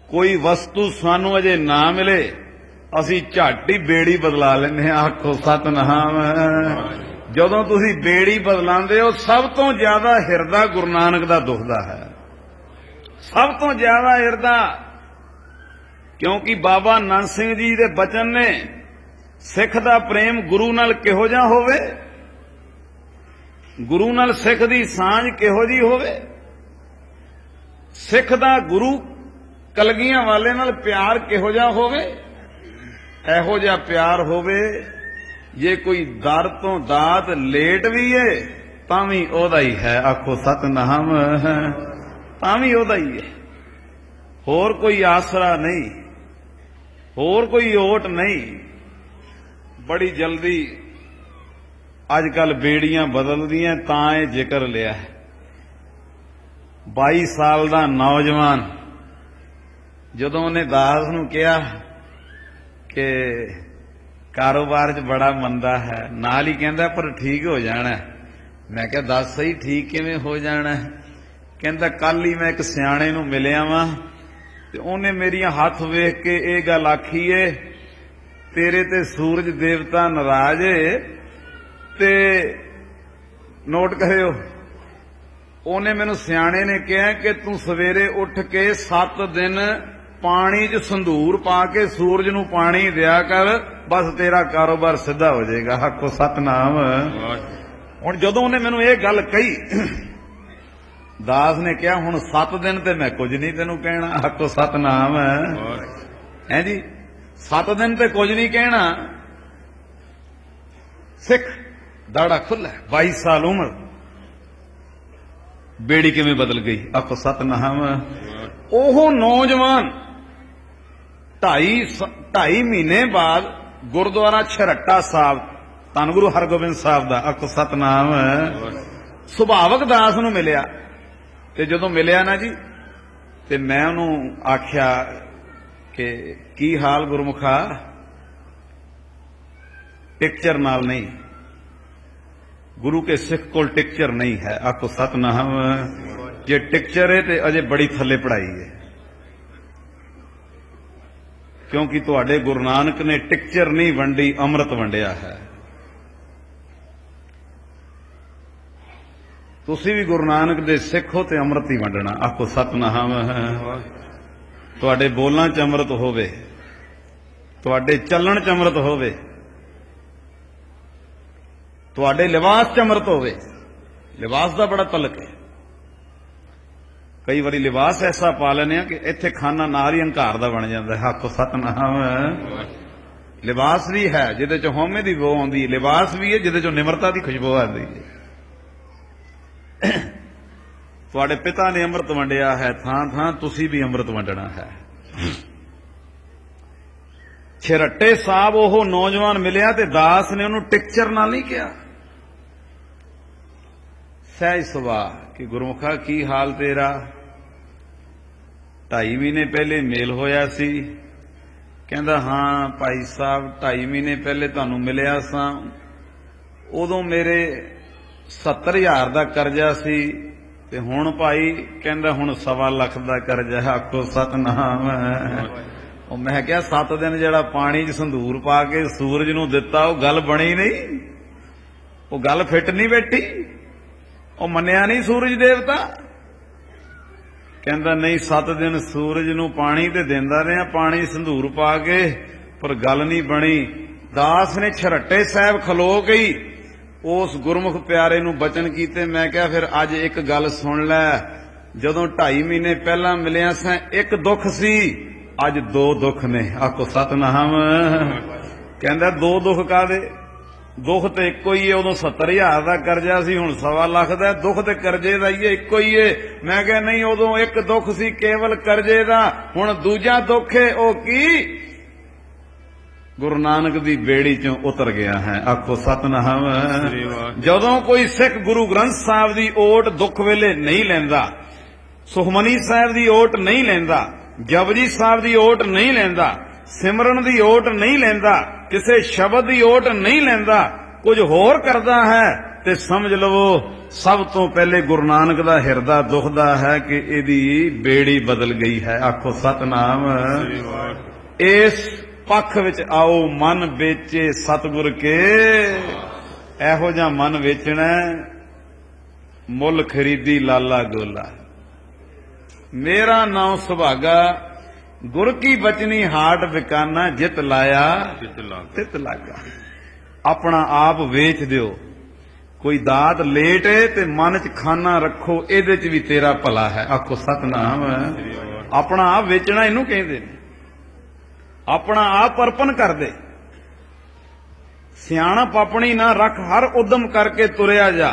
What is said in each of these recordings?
कोई वस्तु सानू अजे ना मिले असी झट ही बेड़ी बदला लेंगे। आखो सतनाम। जदों तुसी बेड़ी बदलांदे हो सब तो ज्यादा हिरदा गुरु नानक दा दुखदा है, सब तो ज्यादा हिरदा। क्योंकि बाबा नंद सिंह जी दे बचन ने सिख दा प्रेम गुरु नाल किहो जिहा होवे, गुरु नाल सिख दी सांझ किहो जी होवे, सिख दा गुरु कलगियां वाले नाल प्यार किहो जिहा होवे। इहो जिहा प्यार होवे जे कोई दर तो दात लेट भी है तां भी ओहदा ही है। आखो सतनाम। तां भी ओहदा ही है, होर कोई आसरा नहीं, होर कोई ओट नहीं। बड़ी जल्दी अजकल बेड़ियां बदलदियां तां ये जिक्र लिया है। 22 साल दा नौजवान जदों उन्हें दास नूं कहा कि कारोबार च बड़ा मंदा है, नाल ही कहंदा पर ठीक हो जाना। मैं कहा दस सही ठीक किवें हो जाना? कहंदा कल ही मैं एक सियाणे नूं मिलिया वां ते उन्हें मेरियां हथ वेख के ये गल आखी है तेरे ते सूरज देवता नाराज है। ते नोट करियो, उन्हें मैनू सियाणे ने कहा कि तू सवेरे उठ के 7 दिन पानी च संधूर पा के सूरज नू पानी दिया कर, बस तेरा कारोबार सीधा हो जाएगा। आखो सतनाम। हुण जदों उन्हें मैनू ये गल कही दास ने कहा हुण 7 दिन ते मैं कुछ नहीं तेनू कहना। आखो सतनाम है जी। 7 दिन ते कुछ नहीं कहना। सिख दाड़ा खुला, 22 साल उम्र, बेड़ी किवें बदल गई। आखो सतनाम। ओह नौजवान 2.5 महीने बाद गुरुद्वारा छरट्टा साहब धन गुरु हरगोबिंद साहब दा, आखो सतनाम, सुभावक दास नूं मिलिया। ते जदों मिलिया ना जी ते मैं उन्होंने आख्या कि की हाल गुरमुखा? टिक्चर नाल नहीं, गुरु के सिख कोल टिक्चर नहीं है। आखो सतनाम। जे टिक्चर है तो अजे बड़ी थले पढ़ाई है, क्योंकि तुहाडे गुरु नानक ने टिक्चर नहीं वंडी, अमृत वंडिया है। तुसी भी गुरु नानक दे सिख हो ते अमृत ही वंडना। आखो सतनाम। तुहाडे बोलां च अमृत होवे, तुहाडे चलण च अमृत होवे, तुहाडे लिबास च अमृत होवे। लिबास दा बड़ा तलक है। कई बारी लिबास ऐसा पा लेने कि इत्थे खाना नाल ही हंकार दा बन जांदा है। आखो सतनाम। लिबास भी है जिहदे च हौमे दी बो आउंदी, लिबास भी है जिहदे च निमरता दी खुशबू आउंदी है। तुहाडे पिता ने अमृत वंडिया है, थां थां तुसी भी अमृत वंडना है। छरट्टे साहब ओह नौजवान मिलिया ते दास ने उन्होंने टिक्चर नाल नहीं किया, सहज सुभाव कि गुरमुखा की हाल तेरा? 2.5 महीने पहले मेल होया सी। कहंदा हाँ भाई साहब 2.5 महीने पहले तुहानूं मिलिया सां, उदों मेरे 70,000 दा करजा सी ते हुण भाई कहंदा हुण 1.25 लाख दा करजा। आखो सतनाम। मैं क्या 7 दिन जिहड़ा पानी च संधूर पा के सूरज नूं दिता वो गल बनी नहीं, वो गल फिट नहीं बैठी, वो मन्निया नहीं सूरज देवता। कहंदा नहीं 7 दिन सूरज नूं पानी ते देंदा रहा, पानी संधूर पा के, पर गल नहीं बनी। दास ने छरट्टे साहब खलो गई उस गुरमुख प्यारे नूं बचन कीते। मैं क्या फिर अज एक गल सुन लै, जदों 2.5 महीने पहला मिलिया सां एक दुख सी, अज 2 दुख ने। आखो सतनाम। कहंदा 2 दुख कादे? दुख तो इको ही है, उदों 70,000 का करजा सी, हुण 1.25 लाख का। दुख तो करजे का ही है, इको ही है। मैं क्या नहीं, उदों एक दुख सी केवल करजे का, हुण दूजा दुख है ओ की गुरु नानक दी बेड़ी चों उतर गया है। आखो सतनाम। जदों कोई सिख गुरु ग्रंथ साहब दी ओट दुख वेले नहीं लैंदा, सुखमनी साहब दी ओट नहीं लैंदा, जपजी साहब दी ओट नहीं लैंदा, सिमरन दी ओट नहीं लैंदा, किसी शब्द दी ओट नहीं लैंदा, कुछ होर करदा है, ਤੇ ਸਮਝ ਲਵੋ ਸਭ ਤੋਂ ਪਹਿਲੇ ਗੁਰੂ ਨਾਨਕ ਦਾ ਹਿਰਦਾ ਦੁਖਦਾ ਹੈ ਕਿ ਇਹਦੀ ਬੇੜੀ ਬਦਲ ਗਈ ਹੈ। ਆਖੋ ਸਤਨਾਮ। ਇਸ ਪੱਖ ਵਿੱਚ ਆਓ, ਮਨ ਵੇਚੇ ਸਤਿਗੁਰ ਕੇ। ਇਹੋ ਜਿਹਾ ਮਨ ਵੇਚਣਾ, ਮੁੱਲ ਖਰੀਦੀ ਲਾਲਾ ਗੋਲਾ। ਮੇਰਾ ਨਾਮ ਸੁਭਾਗਾ, ਗੁਰ ਕੀ ਬਚਨੀ ਹਾਟ ਵਿਕਾਨਾ, ਜਿਤ ਲਾਇਆ ਤਿਤ ਲਾਗਾ। ਆਪਣਾ ਆਪ ਵੇਚ ਦਿਓ। ਕੋਈ ਦਾਤ ਲੇਟ ਏ ਤੇ ਮਨ ਚ ਖਾਨਾ ਰੱਖੋ, ਇਹਦੇ ਚ ਵੀ ਤੇਰਾ ਭਲਾ ਹੈ। ਆਖੋ ਸਤਨਾਮ। ਆਪਣਾ ਆਪ ਵੇਚਣਾ ਇਹਨੂੰ ਕਹਿੰਦੇ ਨੇ। ਆਪਣਾ ਆਪ ਅਰਪਣ ਕਰਦੇ। ਸਿਆਣਪ ਆਪਣੀ ਨਾ ਰੱਖ, ਹਰ ਉਦਮ ਕਰਕੇ ਤੁਰਿਆ ਜਾ,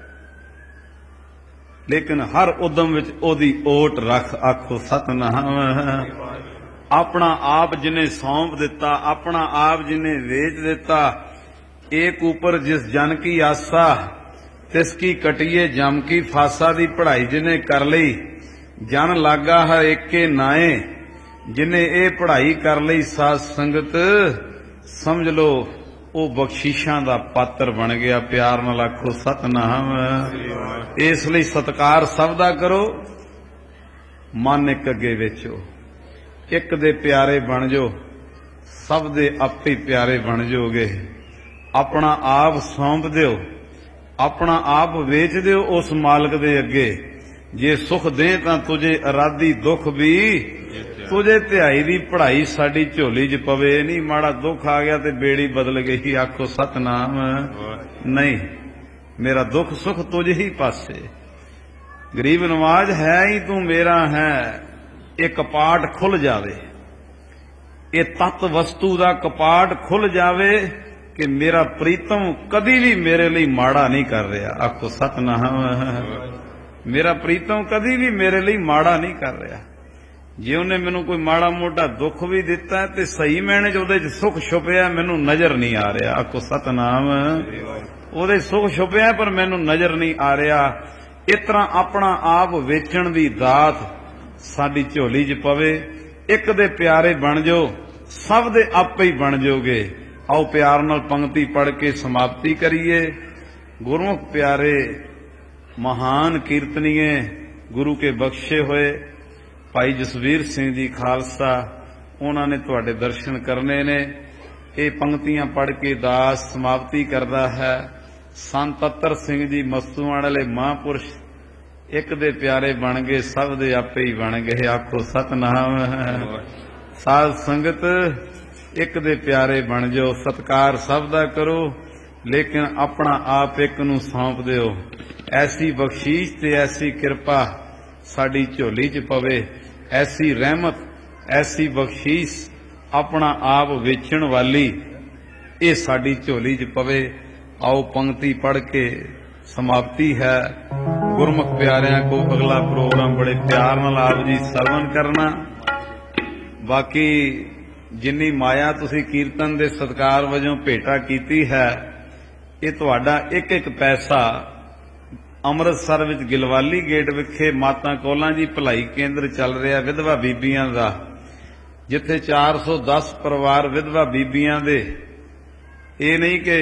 ਲੇਕਿਨ ਹਰ ਉਦਮ ਵਿੱਚ ਉਹਦੀ ਓਟ ਰੱਖ। ਆਖੋ ਸਤਨਾਮ। ਆਪਣਾ ਆਪ ਜਿਹਨੇ ਸੌਂਪ ਦਿੱਤਾ, ਆਪਣਾ ਆਪ ਜਿਹਨੇ ਵੇਚ ਦਿੱਤਾ। ਏਕ ਉਪਰ ਜਿਸ ਜਨ ਕੀ ਆਸਾ, ਤਿਸ ਕੀ ਕਟੀਏ ਜਮ ਕੀ ਫਾਸਾ ਦੀ ਪੜ੍ਹਾਈ ਜਿਹਨੇ ਕਰ ਲਈ, ਜਨ ਲਾਗਾ ਹਰ ਏਕੇ ਨਾਏ। ਜਿਹਨੇ ਇਹ ਪੜ੍ਹਾਈ ਕਰ ਲਈ ਸਾਧ ਸੰਗਤ, ਸਮਝ ਲਓ ਉਹ ਬਖਸ਼ੀਸ਼ਾਂ ਦਾ ਪਾਤਰ ਬਣ ਗਿਆ। ਪਿਆਰ ਨਾਲ ਆਖੋ ਸਤਨਾਮ। ਇਸ ਲਈ ਸਤਿਕਾਰ ਸਭ ਦਾ ਕਰੋ, ਮਨ ਇੱਕ ਅੱਗੇ ਵੇਚੋ, ਇੱਕ ਦੇ ਪਿਆਰੇ ਬਣ ਜਾਓ, ਸਭ ਦੇ ਆਪੇ ਪਿਆਰੇ ਬਣ ਜਾਓਗੇ। ਆਪਣਾ ਆਪ ਸੌਂਪ ਦਿਓ, ਆਪਣਾ ਆਪ ਵੇਚ ਦਿਓ ਉਸ ਮਾਲਕ ਦੇ ਅੱਗੇ। ਜੇ ਸੁਖ ਦੇ ਤਾਂ ਤੁਝੇ ਅਰਾਧੀ ਦੁੱਖ ਵੀ, ਤੁਝੇ ਧਿਆਈ ਦੀ ਪੜ੍ਹਾਈ ਸਾਡੀ ਝੋਲੀ 'ਚ ਪਵੇ। ਨਹੀਂ ਮਾੜਾ ਦੁੱਖ ਆ ਗਿਆ ਤੇ ਬੇੜੀ ਬਦਲ ਗਈ। ਆਖੋ ਸਤਨਾਮ। ਨਹੀਂ, ਮੇਰਾ ਦੁੱਖ ਸੁਖ ਤੁਝ ਹੀ ਪਾਸੇ। ਗਰੀਬ ਨਵਾਜ ਹੈ ਹੀ ਤੂੰ ਮੇਰਾ ਹੈ। ਇਹ ਕਪਾਟ ਖੁੱਲ ਜਾਵੇ, ਇਹ ਤਤ ਵਸਤੂ ਦਾ ਕਪਾਟ ਖੁੱਲ ਜਾਵੇ ਕਿ ਮੇਰਾ ਪ੍ਰੀਤਮ ਕਦੀ ਵੀ ਮੇਰੇ ਲਈ ਮਾੜਾ ਨਹੀਂ ਕਰ ਰਿਹਾ। ਆਖੋ ਸਤਨਾਮ। ਮੇਰਾ ਪ੍ਰੀਤਮ ਕਦੀ ਵੀ ਮੇਰੇ ਲਈ ਮਾੜਾ ਨਹੀਂ ਕਰ ਰਿਹਾ। ਜੇ ਉਹਨੇ ਮੈਨੂੰ ਕੋਈ ਮਾੜਾ ਮੋਟਾ ਦੁੱਖ ਵੀ ਦਿੱਤਾ ਤੇ ਸਹੀ ਮੈਨੇ ਚ ਉਹਦੇ ਚ ਸੁੱਖ ਛੁਪਿਆ, ਮੈਨੂੰ ਨਜ਼ਰ ਨਹੀਂ ਆ ਰਿਹਾ। ਆਖੋ ਸਤਨਾਮ। ਉਹਦੇ ਸੁੱਖ ਛੁਪਿਆ ਪਰ ਮੈਨੂੰ ਨਜ਼ਰ ਨਹੀਂ ਆ ਰਿਹਾ। ਇਸ ਤਰ੍ਹਾਂ ਆਪਣਾ ਆਪ ਵੇਚਣ ਦੀ ਦਾਤ ਸਾਡੀ ਝੋਲੀ 'ਚ ਪਵੇ। ਇੱਕ ਦੇ ਪਿਆਰੇ ਬਣ ਜਾਓ, ਸਭ ਦੇ ਆਪੇ ਹੀ ਬਣ ਜਾਓਗੇ। ਆਓ ਪਿਆਰ ਨਾਲ ਪੰਕਤੀ ਪੜ੍ਹ ਕੇ ਸਮਾਪਤੀ ਕਰੀਏ। ਗੁਰਮੁਖ ਪਿਆਰੇ ਮਹਾਨ ਕੀਰਤਨੀਏ, ਗੁਰੂ ਕੇ ਬਖਸ਼ੇ ਹੋਏ ਭਾਈ ਜਸਵੀਰ ਸਿੰਘ ਜੀ ਖਾਲਸਾ, ਉਹਨਾਂ ਨੇ ਤੁਹਾਡੇ ਦਰਸ਼ਨ ਕਰਨੇ ਨੇ। ਇਹ ਪੰਕਤੀਆਂ ਪੜ੍ਹ ਕੇ ਦਾਸ ਸਮਾਪਤੀ ਕਰਦਾ ਹੈ। ਸੰਤ ਅਤਰ ਸਿੰਘ ਜੀ ਮਸਤੂਆਣ ਵਾਲੇ ਮਹਾਂਪੁਰਸ਼, ਇੱਕ ਦੇ ਪਿਆਰੇ ਬਣ ਗਏ, ਸਭ ਦੇ ਆਪੇ ਹੀ ਬਣ ਗਏ। ਆਖੋ ਸਤਨਾਮ। ਸਾਧ ਸੰਗਤ ਇੱਕ ਦੇ ਪਿਆਰੇ ਬਣ ਜਾਓ, ਸਤਿਕਾਰ ਸਭ ਦਾ ਕਰੋ, ਲੇਕਿਨ ਆਪਣਾ ਆਪ ਇੱਕ ਨੂੰ ਸੌਂਪ ਦਿਓ। ਐਸੀ ਬਖਸ਼ੀਸ਼ ਤੇ ਐਸੀ ਕਿਰਪਾ ਸਾਡੀ ਝੋਲੀ 'ਚ ਪਵੇ, ਐਸੀ ਰਹਿਮਤ, ਐਸੀ ਬਖਸ਼ੀਸ਼ ਆਪਣਾ ਆਪ ਵੇਚਣ ਵਾਲੀ ਇਹ ਸਾਡੀ ਝੋਲੀ 'ਚ ਪਵੇ। ਆਓ ਪੰਕਤੀ ਪੜ੍ਹ ਕੇ ਸਮਾਪਤੀ ਹੈ। ਗੁਰਮੁਖ ਪਿਆਰਿਆਂ ਕੋ ਅਗਲਾ ਪ੍ਰੋਗਰਾਮ ਬੜੇ ਪਿਆਰ ਨਾਲ ਆਪ ਜੀ ਸਰਵਣ ਕਰਨਾ। ਬਾਕੀ ਜਿੰਨੀ ਮਾਇਆ ਤੁਸੀਂ ਕੀਰਤਨ ਦੇ ਸਤਿਕਾਰ ਵਜੋਂ ਭੇਟਾ ਕੀਤੀ ਹੈ, ਇਹ ਤੁਹਾਡਾ ਇੱਕ ਇੱਕ ਪੈਸਾ ਅੰਮ੍ਰਿਤਸਰ ਵਿੱਚ ਗਿਲਵਾਲੀ ਗੇਟ ਵਿਖੇ ਮਾਤਾ ਕੌਲਾਂ ਜੀ ਭਲਾਈ ਕੇਂਦਰ ਚੱਲ ਰਿਹਾ ਵਿਧਵਾ ਬੀਬੀਆਂ ਦਾ, ਜਿੱਥੇ 410 ਪਰਿਵਾਰ ਵਿਧਵਾ ਬੀਬੀਆਂ ਦੇ। ਇਹ ਨਹੀਂ ਕਿ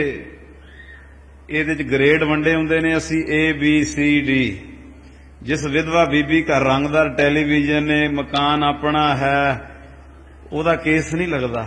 ਇਹਦੇ ਚ ਗ੍ਰੇਡ ਵੰਡੇ ਹੁੰਦੇ ਨੇ, ਅਸੀਂ ABCD। ਜਿਸ ਵਿਧਵਾ ਬੀਬੀ ਘਰ ਰੰਗਦਾਰ ਟੈਲੀਵਿਜ਼ਨ ਨੇ, ਮਕਾਨ ਆਪਣਾ ਹੈ, ਉਹਦਾ ਕੇਸ ਨਹੀਂ ਲੱਗਦਾ।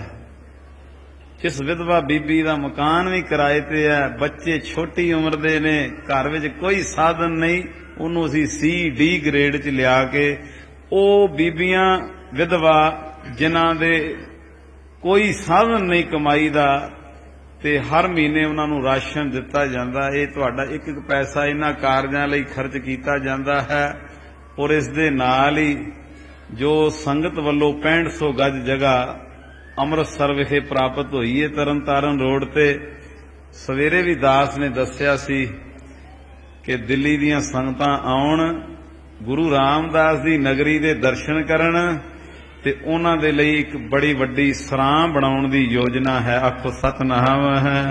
ਜਿਸ ਵਿਧਵਾ ਬੀਬੀ ਦਾ ਮਕਾਨ ਵੀ ਕਿਰਾਏ ਤੇ ਹੈ, ਬੱਚੇ ਛੋਟੀ ਉਮਰ ਦੇ ਨੇ, ਘਰ ਵਿੱਚ ਕੋਈ ਸਾਧਨ ਨਹੀਂ, ਉਹਨੂੰ ਅਸੀਂ CD ਗ੍ਰੇਡ 'ਚ ਲਿਆ ਕੇ, ਉਹ ਬੀਬੀਆਂ ਵਿਧਵਾ ਜਿਨ੍ਹਾਂ ਦੇ ਕੋਈ ਸਾਧਨ ਨਹੀਂ ਕਮਾਈ ਦਾ, ਤੇ ਹਰ ਮਹੀਨੇ ਉਹਨਾਂ ਨੂੰ ਰਾਸ਼ਨ ਦਿੱਤਾ ਜਾਂਦਾ। ਇਹ ਤੁਹਾਡਾ ਇੱਕ ਇੱਕ ਪੈਸਾ ਇਹਨਾਂ ਕਾਰਜਾਂ ਲਈ ਖਰਚ ਕੀਤਾ ਜਾਂਦਾ ਹੈ। ਔਰ ਇਸ ਦੇ ਨਾਲ ਹੀ ਜੋ ਸੰਗਤ ਵੱਲੋਂ 6500 ਗਜ ਜਗ੍ਹਾ ਅੰਮ੍ਰਿਤਸਰ ਵਿਖੇ ਪ੍ਰਾਪਤ ਹੋਈ ਹੈ, ਤਰਨਤਾਰਨ ਰੋਡ ਤੇ, ਸਵੇਰੇ ਵੀ ਦਾਸ ਨੇ ਦੱਸਿਆ ਸੀ ਕਿ ਦਿੱਲੀ ਦੀਆਂ ਸੰਗਤਾਂ ਆਉਣ, ਗੁਰੂ ਰਾਮਦਾਸ ਦੀ ਨਗਰੀ ਦੇ ਦਰਸ਼ਨ ਕਰਨ, ਤੇ ਉਹਨਾਂ ਦੇ ਲਈ ਇੱਕ ਬੜੀ ਵੱਡੀ ਸਰਾਂ ਬਣਾਉਣ ਦੀ ਯੋਜਨਾ ਹੈ। ਆਖੋ ਸਤਨਾਮ।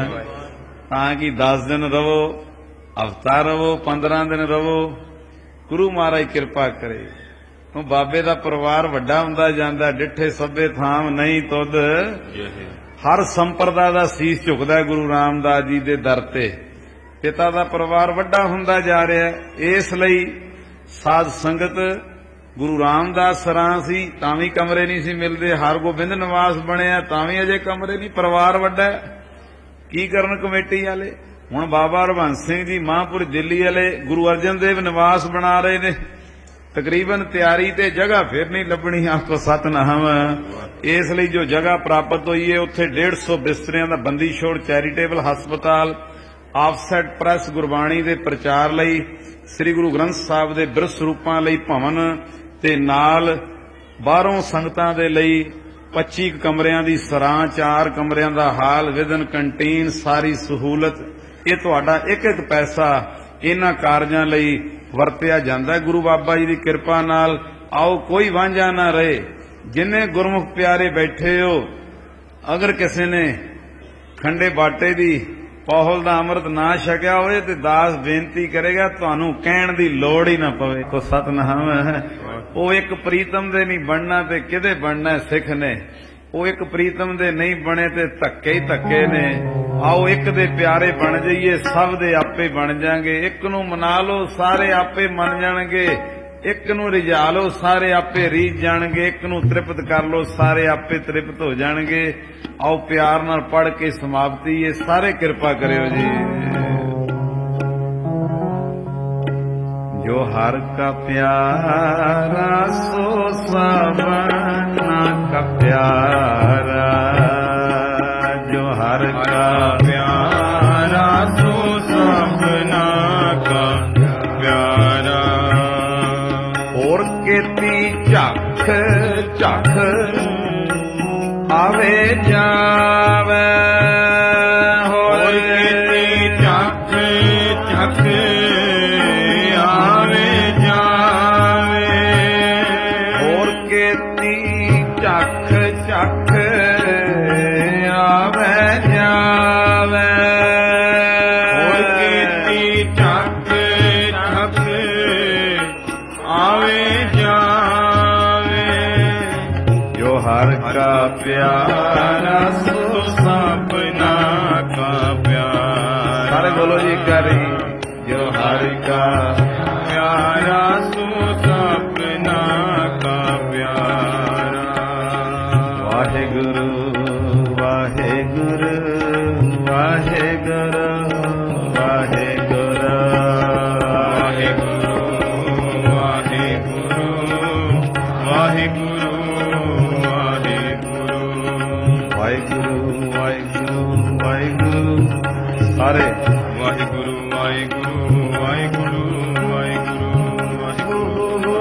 ਤਾਂ ਕਿ 10 ਦਿਨ ਰਵੋ, ਹਫ਼ਤਾ ਰਵੋ, 15 ਦਿਨ ਰਵੋ, ਗੁਰੂ ਮਹਾਰਾਜ ਕਿਰਪਾ ਕਰੇ। ਉਹ ਬਾਬੇ ਦਾ ਪਰਿਵਾਰ ਵੱਡਾ ਹੁੰਦਾ ਜਾਂਦਾ, ਡਿੱਠੇ ਸਭੇ ਥਾਮ ਨਹੀਂ ਤੁਧ। ਹਰ ਸੰਪਰਦਾ ਦਾ ਸੀਸ ਝੁਕਦਾ ਗੁਰੂ ਰਾਮਦਾਸ ਜੀ ਦੇ ਦਰ ਤੇ। ਪਿਤਾ ਦਾ ਪਰਿਵਾਰ ਵੱਡਾ ਹੁੰਦਾ ਜਾ ਰਿਹਾ। ਇਸ ਲਈ ਸਾਧ ਸੰਗਤ ਗੁਰੂ ਰਾਮਦਾਸ ਸਰਾਂ ਸੀ ਤਾਂ ਵੀ ਕਮਰੇ ਨਹੀਂ ਸੀ ਮਿਲਦੇ, ਹਰਗੋਬਿੰਦ ਨਿਵਾਸ ਬਣਿਆ ਤਾਂ ਵੀ ਅਜੇ ਕਮਰੇ ਨਹੀਂ, ਪਰਿਵਾਰ ਵੱਡਾ। ਕੀ ਕਰਨ ਕਮੇਟੀ ਵਾਲੇ? ਹੁਣ ਬਾਬਾ ਹਰਬੰਸ ਸਿੰਘ ਜੀ ਮਹਾਂਪੁਰ ਦਿੱਲੀ ਵਾਲੇ ਗੁਰੂ ਅਰਜਨ ਦੇਵ ਨਿਵਾਸ ਬਣਾ ਰਹੇ ਨੇ, ਤਕਰੀਬਨ ਤਿਆਰੀ ਤੇ ਜਗ੍ਹਾ ਫਿਰ ਨਹੀਂ ਲੱਭਣੀ। ਆਖੋ ਸਤਨਾਮ। ਇਸ ਲਈ ਜੋ ਜਗ੍ਹਾ ਪ੍ਰਾਪਤ ਹੋਈ ਹੈ ਉੱਥੇ 150 ਬਿਸਤਰਿਆਂ ਦਾ ਬੰਦੀ ਛੋੜ ਚੈਰੀਟੇਬਲ ਹਸਪਤਾਲ, ਆਫਸੈਟ ਪ੍ਰੈਸ ਗੁਰਬਾਣੀ ਦੇ ਪ੍ਰਚਾਰ ਲਈ, ਸ੍ਰੀ ਗੁਰੂ ਗ੍ਰੰਥ ਸਾਹਿਬ ਦੇ ਬਿਰਧ ਸਰੂਪਾਂ ਲਈ ਭਵਨ ਤੇ ਨਾਲ ਬਾਹਰੋਂ ਸੰਗਤਾਂ ਦੇ ਲਈ 25 ਕਮਰਿਆਂ ਦੀ ਸਰਾਂ, 4 ਕਮਰਿਆਂ ਦਾ ਹਾਲ, ਵਿਦਨ ਕੰਟੀਨ, ਸਾਰੀ ਸਹੂਲਤ। ਇਹ ਤੁਹਾਡਾ ਇੱਕ ਇੱਕ ਪੈਸਾ ਇਹਨਾਂ ਕਾਰਜਾਂ ਲਈ ਵਰਤਿਆ ਜਾਂਦਾ। ਗੁਰੂ ਬਾਬਾ ਜੀ ਦੀ ਕਿਰਪਾ ਨਾਲ ਆਓ ਕੋਈ ਵਾਂਝਾ ਨਾ ਰਹੇ। ਜਿੰਨੇ ਗੁਰਮੁਖ ਪਿਆਰੇ ਬੈਠੇ ਹੋ, ਅਗਰ ਕਿਸੇ ਨੇ ਖੰਡੇ ਬਾਟੇ ਦੀ ਪੌਹਲ ਦਾ ਅੰਮ੍ਰਿਤ ਨਾ ਛਕਿਆ ਹੋਵੇ ਤੇ ਦਾਸ ਬੇਨਤੀ ਕਰੇਗਾ ਤੁਹਾਨੂੰ ਕਹਿਣ ਦੀ ਲੋੜ ਹੀ ਨਾ ਪਵੇ। ਕੋ ਸਤਨਾਮ। ਉਹ ਇੱਕ ਪ੍ਰੀਤਮ ਦੇ ਨਹੀਂ ਬਣਨਾ ਤੇ ਕਿਹਦੇ ਬਣਨਾ? ਸਿੱਖ ਨੇ। ਉਹ ਇੱਕ ਪ੍ਰੀਤਮ ਦੇ ਨਹੀਂ ਬਣੇ ਤੇ ਧੱਕੇ ਹੀ ਧੱਕੇ ਨੇ। ਆਓ ਇੱਕ ਦੇ ਪਿਆਰੇ ਬਣ ਜਾਈਏ, ਸਭ ਦੇ ਆਪੇ ਬਣ ਜਾਣਗੇ। ਇੱਕ ਨੂੰ ਮਨਾ ਲਓ, ਸਾਰੇ ਆਪੇ ਮੰਨ ਜਾਣਗੇ। ਇੱਕ ਨੂੰ ਰਿਝਾ ਲਓ, ਸਾਰੇ ਆਪੇ ਰੀਝ ਜਾਣਗੇ। ਇੱਕ ਨੂੰ ਤ੍ਰਿਪਤ ਕਰ ਲਓ, ਸਾਰੇ ਆਪੇ ਤ੍ਰਿਪਤ ਹੋ ਜਾਣਗੇ। ਆਓ ਪਿਆਰ ਨਾਲ ਪੜ੍ਹ ਕੇ ਸਮਾਪਤੀ। ਇਹ ਸਾਰੇ ਕਿਰਪਾ ਕਰਿਓ ਜੀ। ਜੋ ਹਰ ਕਾ ਪਿਆਰਾ ਸੋ ਸਭਨਾ ਕਾ ਪਿਆਰਾ, ਜੋ ਹਰ ਕਾ ਪਿਆਰਾ ਸੋ ਸਭਨਾ ਕਾ ਪਿਆਰਾ। ਹੋਰ ਕੀਤੀ ਝੱਖ ਝੱਖ ਆਵੇ ਜਾਵੇ, ਹੋਰ ਕੀਤੀ ਝੱਖ ਝੱਖ ਆਵੇ ਜਾਵੇ, ਹੋਰ ਕੀਤੀ ਝੱਖ ਝੱਖ ਆਵੇ ਜਾਵੇ, ਹੋਰ ਕੀਤੀ ਝੱਖ ਝੱਖ ਆਵੇ ਜਾਵੇ। ਜੋ ਹਰ ਕਾ ਪਿਆਰਾ ਸੋ ਸਭਨਾ ਕਾ ਪਿਆਰਾ। ਸਾਰੇ ਬੋਲੋ ਜੀ ਕਰੀ। ਜੋ ਹਰ ਕਾ ਪਿਆਰਾ ਸੋ ਸਭਨਾ ਕਾ ਪਿਆਰਾ। ਵਾਹਿਗੁਰੂ ਵਾਹਿਗੁਰੂ ਵਾਹਿਗੁਰੂ ਵਾਹਿਗੁਰੂ ਵਾਹਿਗੁਰੂ ਵਾਹਿਗੁਰੂ ਵਾਹਿਗੁਰੂ ਵਾਹਿਗੁਰੂ ਵਾਹਿਗੁਰੂ। ਸਾਰੇ ਵਾਹਿਗੁਰੂ ਵਾਹਿਗੁਰੂ ਵਾਹਿਗੁਰੂ ਵਾਹਿਗੁਰੂ ਵਾਹਿਗੁਰੂ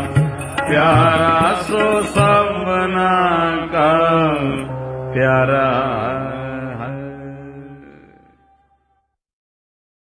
ਪਿਆਰਾ ਸੋ ਸਭਨਾ ਕਾ ਪਿਆਰਾ।